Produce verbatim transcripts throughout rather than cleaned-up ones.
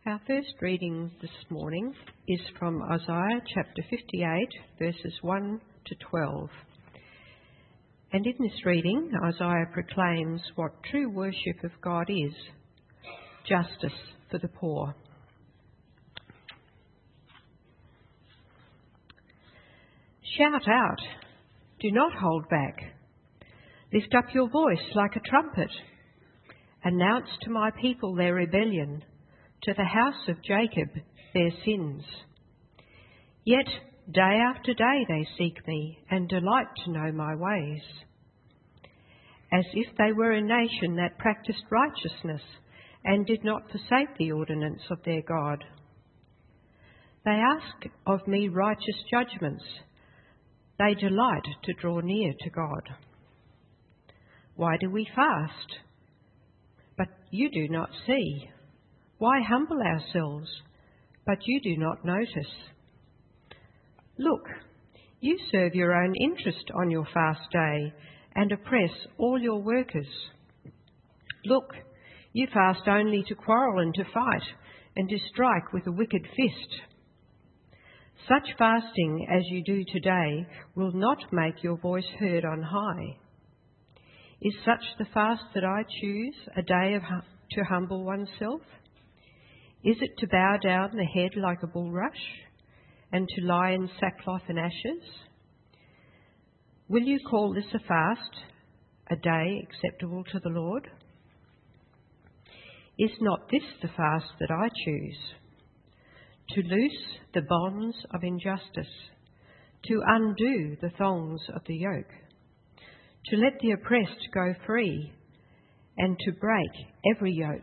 Our first reading this morning is from Isaiah chapter fifty-eight, verses one to twelve. And in this reading, Isaiah proclaims what true worship of God is: justice for the poor. Shout out, do not hold back. Lift up your voice like a trumpet. Announce to my people their rebellion, to the house of Jacob their sins. Yet day after day they seek me and delight to know my ways. As if they were a nation that practiced righteousness and did not forsake the ordinance of their God. They ask of me righteous judgments. They delight to draw near to God. Why do we fast? But you do not see. Why humble ourselves? But you do not notice. Look, you serve your own interest on your fast day and oppress all your workers. Look, you fast only to quarrel and to fight and to strike with a wicked fist. Such fasting as you do today will not make your voice heard on high. Is such the fast that I choose, a day of hum- to humble oneself? Is it to bow down the head like a bulrush and to lie in sackcloth and ashes? Will you call this a fast, a day acceptable to the Lord? Is not this the fast that I choose? To loose the bonds of injustice, to undo the thongs of the yoke, to let the oppressed go free, and to break every yoke.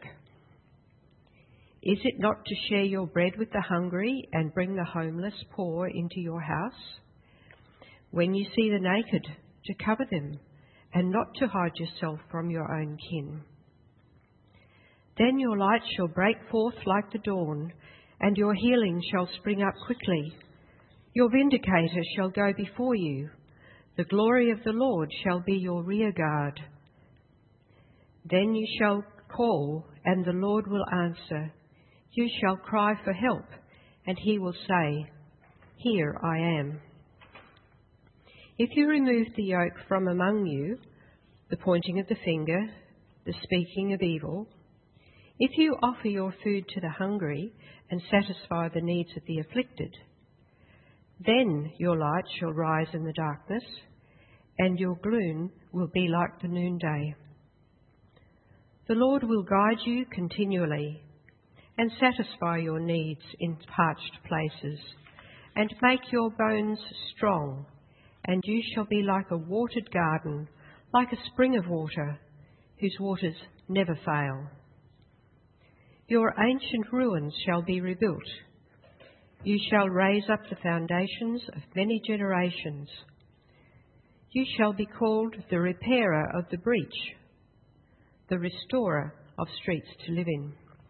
Is it not to share your bread with the hungry and bring the homeless poor into your house? When you see the naked, to cover them, and not to hide yourself from your own kin. Then your light shall break forth like the dawn, and your healing shall spring up quickly. Your vindicator shall go before you. The glory of the Lord shall be your rear guard. Then you shall call, and the Lord will answer. You shall cry for help, and he will say, Here I am. If you remove the yoke from among you, the pointing of the finger, the speaking of evil, if you offer your food to the hungry and satisfy the needs of the afflicted, then your light shall rise in the darkness, and your gloom will be like the noonday. The Lord will guide you continually and satisfy your needs in parched places, and make your bones strong, and you shall be like a watered garden, like a spring of water, whose waters never fail. Your ancient ruins shall be rebuilt. You shall raise up the foundations of many generations. You shall be called the repairer of the breach, the restorer of streets to live in.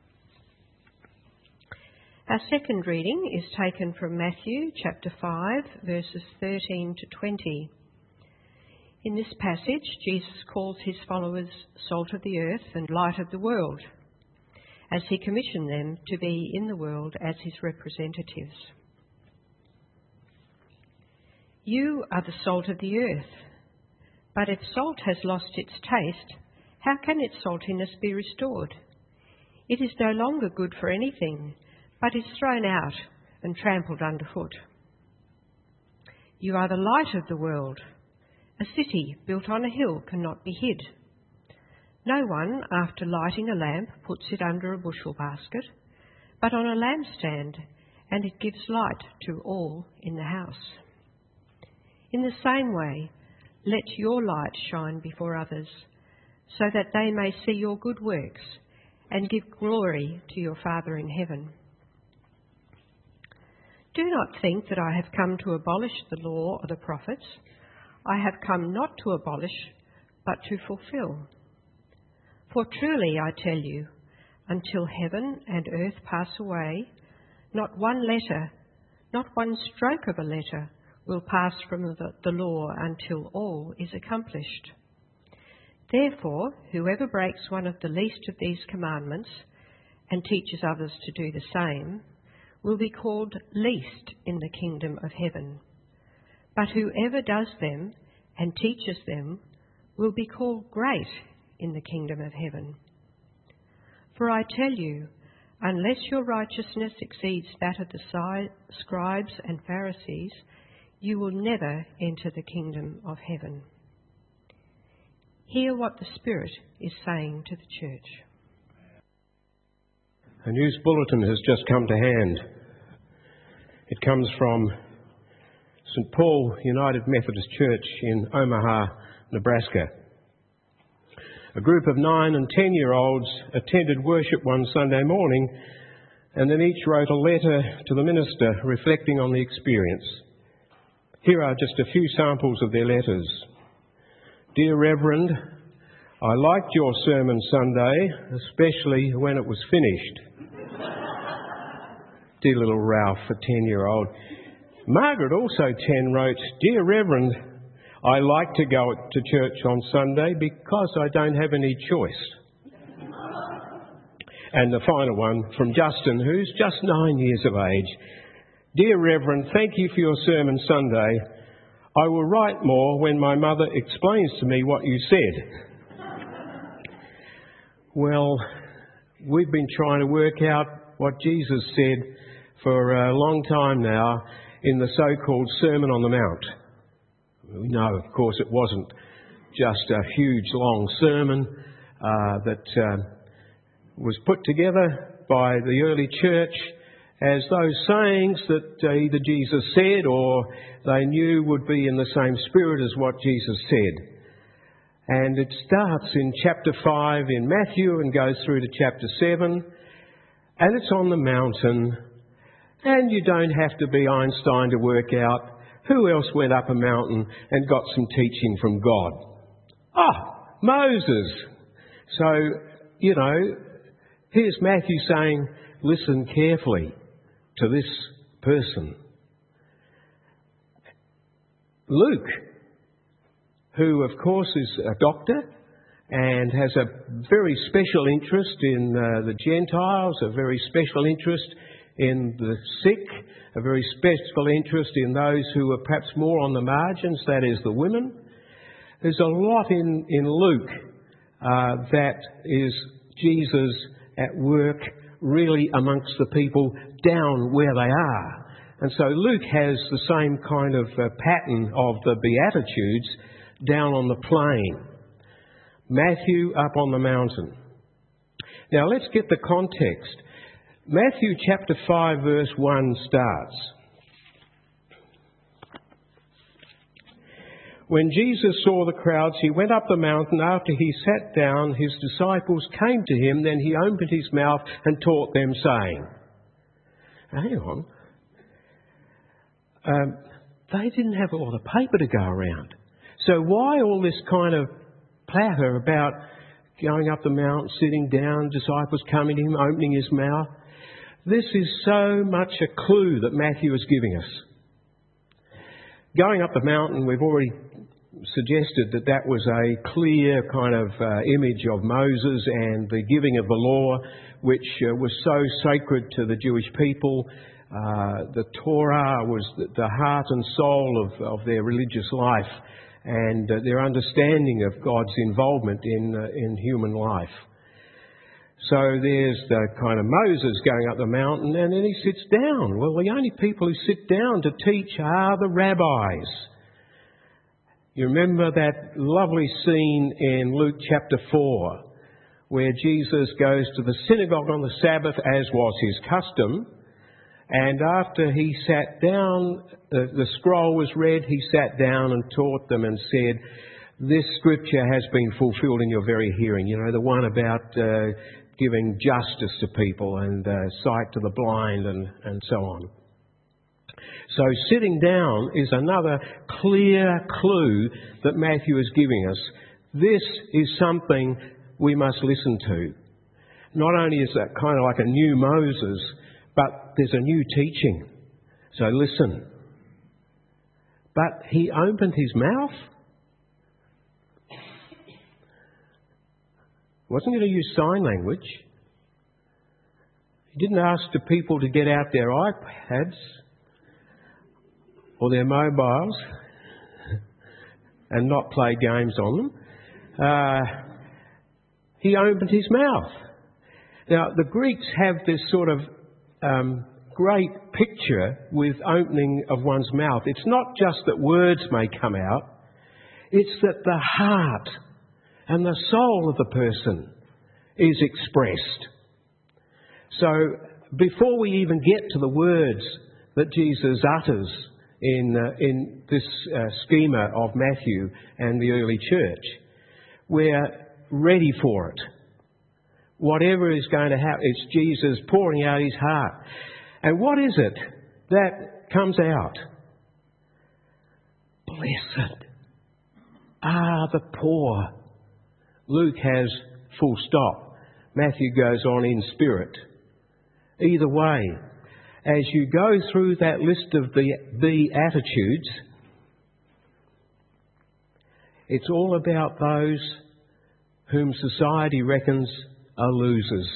Our second reading is taken from Matthew chapter five, verses thirteen to twenty. In this passage, Jesus calls his followers salt of the earth and light of the world, as he commissioned them to be in the world as his representatives. You are the salt of the earth, but if salt has lost its taste, how can its saltiness be restored? It is no longer good for anything, but is thrown out and trampled underfoot. You are the light of the world. A city built on a hill cannot be hid. No one, after lighting a lamp, puts it under a bushel basket, but on a lampstand, and it gives light to all in the house. In the same way, let your light shine before others, so that they may see your good works and give glory to your Father in heaven. Do not think that I have come to abolish the law or the prophets. I have come not to abolish, but to fulfill. For truly I tell you, until heaven and earth pass away, not one letter, not one stroke of a letter will pass from the, the law until all is accomplished. Therefore, whoever breaks one of the least of these commandments and teaches others to do the same will be called least in the kingdom of heaven. But whoever does them and teaches them will be called great in the kingdom of heaven. For I tell you, unless your righteousness exceeds that of the scribes and Pharisees, you will never enter the kingdom of heaven. Hear what the Spirit is saying to the church. A news bulletin has just come to hand. It comes from Saint Paul United Methodist Church in Omaha, Nebraska. A group of nine and ten-year-olds attended worship one Sunday morning, and then each wrote a letter to the minister reflecting on the experience. Here are just a few samples of their letters. Dear Reverend, I liked your sermon Sunday, especially when it was finished. Dear little Ralph, a ten-year-old. Margaret, also ten, wrote, Dear Reverend, I like to go to church on Sunday because I don't have any choice. And the final one from Justin, who's just nine years of age. Dear Reverend, thank you for your sermon Sunday. I will write more when my mother explains to me what you said. Well, we've been trying to work out what Jesus said for a long time now in the so-called Sermon on the Mount. We know, of course, it wasn't just a huge, long sermon uh, that uh, was put together by the early church as those sayings that uh, either Jesus said or they knew would be in the same spirit as what Jesus said. And it starts in chapter five in Matthew and goes through to chapter seven, and it's on the mountain, and you don't have to be Einstein to work out who else went up a mountain and got some teaching from God. Ah, Moses. So, you know, here's Matthew saying, listen carefully to this person. Luke, who of course is a doctor and has a very special interest in uh, the Gentiles, a very special interest in the sick, a very special interest in those who are perhaps more on the margins, that is the women. There's a lot in, in Luke uh, that is Jesus at work really amongst the people down where they are. And so Luke has the same kind of uh, pattern of the Beatitudes down on the plain. Matthew up on the mountain. Now let's get the context. Matthew chapter five verse one starts. When Jesus saw the crowds, he went up the mountain. After he sat down, his disciples came to him. Then he opened his mouth and taught them, saying... Now, hang on. Um, they didn't have a lot of paper to go around. So why all this kind of platter about going up the mountain, sitting down, disciples coming to him, opening his mouth? This is so much a clue that Matthew is giving us. Going up the mountain, we've already suggested that that was a clear kind of uh, image of Moses and the giving of the law, which uh, was so sacred to the Jewish people. Uh, the Torah was the, the heart and soul of, of their religious life and uh, their understanding of God's involvement in, uh, in human life. So there's the kind of Moses going up the mountain, and then he sits down. Well, the only people who sit down to teach are the rabbis. You remember that lovely scene in Luke chapter four, where Jesus goes to the synagogue on the Sabbath, as was his custom, and after he sat down, the, the scroll was read, he sat down and taught them and said, this scripture has been fulfilled in your very hearing. You know, the one about uh, giving justice to people and uh, sight to the blind and, and so on. So sitting down is another clear clue that Matthew is giving us. This is something we must listen to. Not only is that kind of like a new Moses, but there's a new teaching. So listen. But he opened his mouth. Wasn't going to use sign language. He didn't ask the people to get out their iPads or their mobiles and not play games on them. Uh, he opened his mouth. Now, the Greeks have this sort of um, great picture with opening of one's mouth. It's not just that words may come out, it's that the heart and the soul of the person is expressed. So, before we even get to the words that Jesus utters in, uh, in this uh, schema of Matthew and the early church, we're ready for it. Whatever is going to happen, it's Jesus pouring out his heart. And what is it that comes out? Blessed are the poor. Luke has full stop. Matthew goes on in spirit. Either way, as you go through that list of the Beatitudes, it's all about those whom society reckons are losers.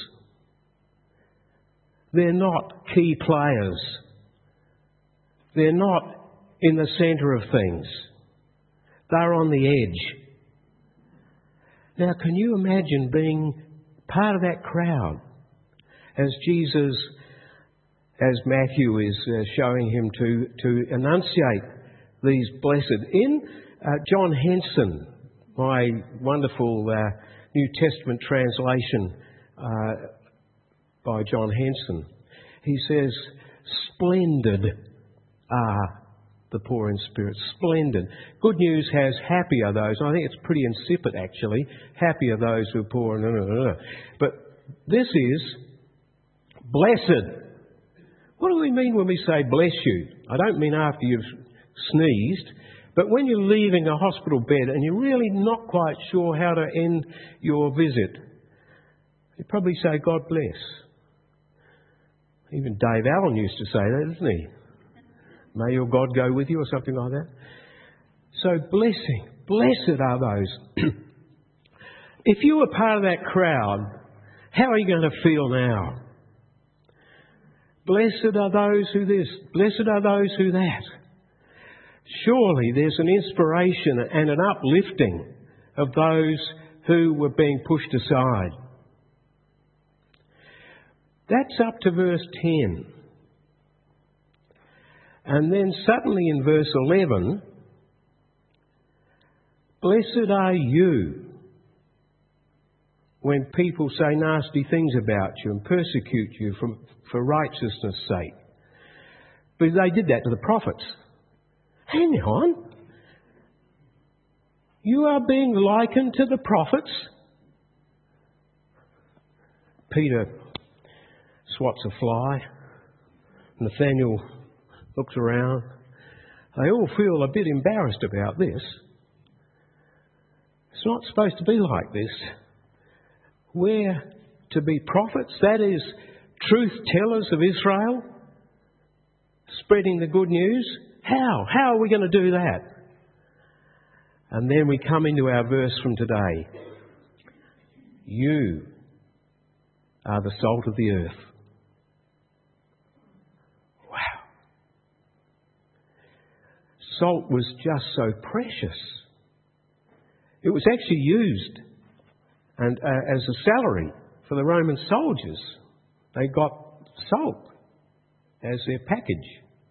They're not key players. They're not in the centre of things. They're on the edge. Now, can you imagine being part of that crowd as Jesus, as Matthew is uh, showing him to, to enunciate these blessed? In uh, John Henson, my wonderful uh, New Testament translation uh, by John Henson, he says, splendid are the poor in spirit. Splendid. Good News has happy are those. I think it's pretty insipid, actually. Happy are those who are poor. No, no, no, no. But this is blessed. What do we mean when we say bless you? I don't mean after you've sneezed, but when you're leaving a hospital bed and you're really not quite sure how to end your visit, you probably say, God bless. Even Dave Allen used to say that, didn't he? May your God go with you, or something like that. So blessing, blessed are those. If you were part of that crowd, how are you going to feel now? Blessed are those who this, blessed are those who that. Surely there's an inspiration and an uplifting of those who were being pushed aside. That's up to verse ten. And then suddenly in verse eleven, blessed are you when people say nasty things about you and persecute you for, for righteousness' sake. But they did that to the prophets. Hang on. You are being likened to the prophets? Peter swats a fly. Nathaniel looks around. They all feel a bit embarrassed about this. It's not supposed to be like this. We're to be prophets, that is, truth tellers of Israel, spreading the good news. How? How are we going to do that? And then we come into our verse from today. You are the salt of the earth. Wow. Salt was just so precious. It was actually used and uh, as a salary for the Roman soldiers. They got salt as their package.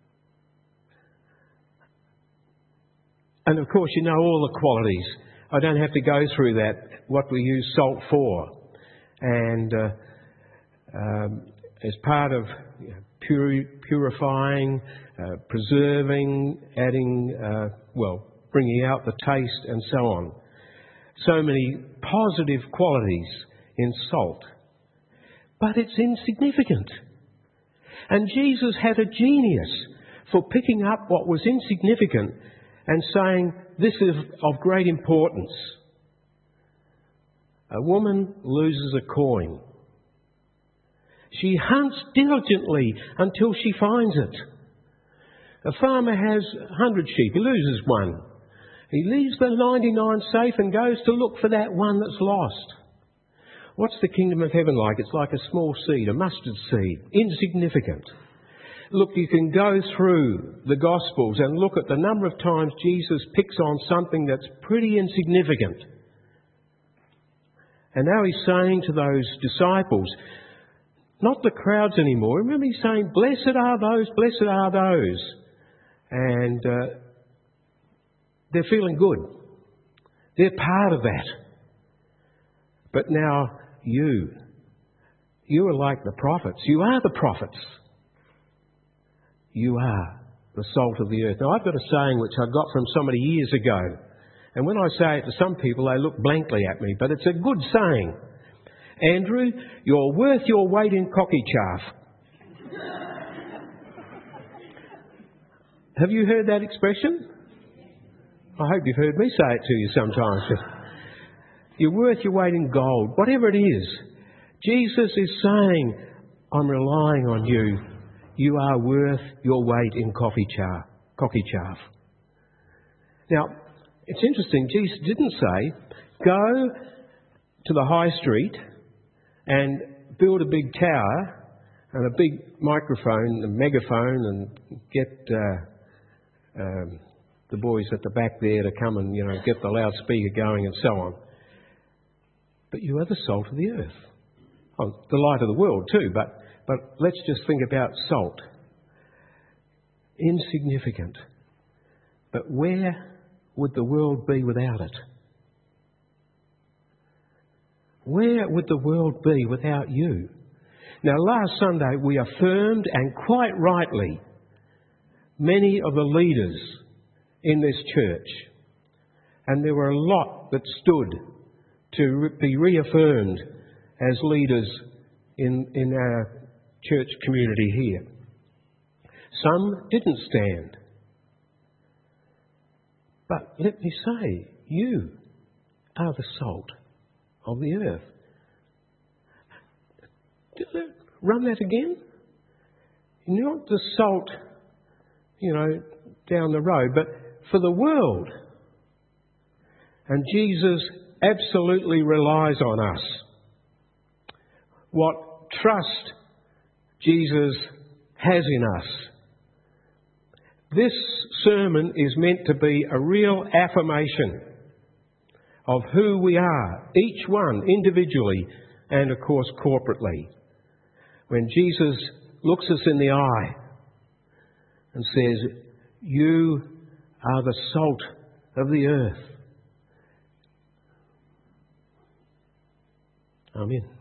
And of course, you know all the qualities. I don't have to go through that, what we use salt for. And uh, um, as part of you know, puri- purifying, uh, preserving, adding, uh, well, bringing out the taste and so on. So many positive qualities in salt. But it's insignificant. And Jesus had a genius for picking up what was insignificant and saying, this is of great importance. A woman loses a coin. She hunts diligently until she finds it. A farmer has a hundred sheep. He loses one. He leaves the ninety-nine safe and goes to look for that one that's lost. What's the kingdom of heaven like? It's like a small seed, a mustard seed, insignificant. Look, you can go through the Gospels and look at the number of times Jesus picks on something that's pretty insignificant. And now he's saying to those disciples, not the crowds anymore. Remember, he's saying, blessed are those, blessed are those. And uh, they're feeling good. They're part of that. But now you, you are like the prophets. You are the prophets. You are the salt of the earth. Now, I've got a saying which I got from somebody years ago. And when I say it to some people, they look blankly at me. But it's a good saying. Andrew, you're worth your weight in cocky chaff. Have you heard that expression? I hope you've heard me say it to you sometimes. You're worth your weight in gold, whatever it is. Jesus is saying, I'm relying on you. You are worth your weight in coffee chaff, cocky chaff. Now, it's interesting, Jesus didn't say, go to the high street and build a big tower and a big microphone, a megaphone, and get uh, um, the boys at the back there to come and, you know, get the loudspeaker going and so on. But you are the salt of the earth. Oh, the light of the world too, but, but let's just think about salt. Insignificant. But where would the world be without it? Where would the world be without you? Now, last Sunday we affirmed, and quite rightly, many of the leaders in this church. And there were a lot that stood to be reaffirmed as leaders in, in our church community here. Some didn't stand. But let me say, you are the salt of the earth. Run that again. You're not the salt, you know, down the road, but for the world. And Jesus absolutely relies on us. What trust Jesus has in us. This sermon is meant to be a real affirmation of who we are, each one individually and, of course, corporately. When Jesus looks us in the eye and says, you are the salt of the earth. Amen.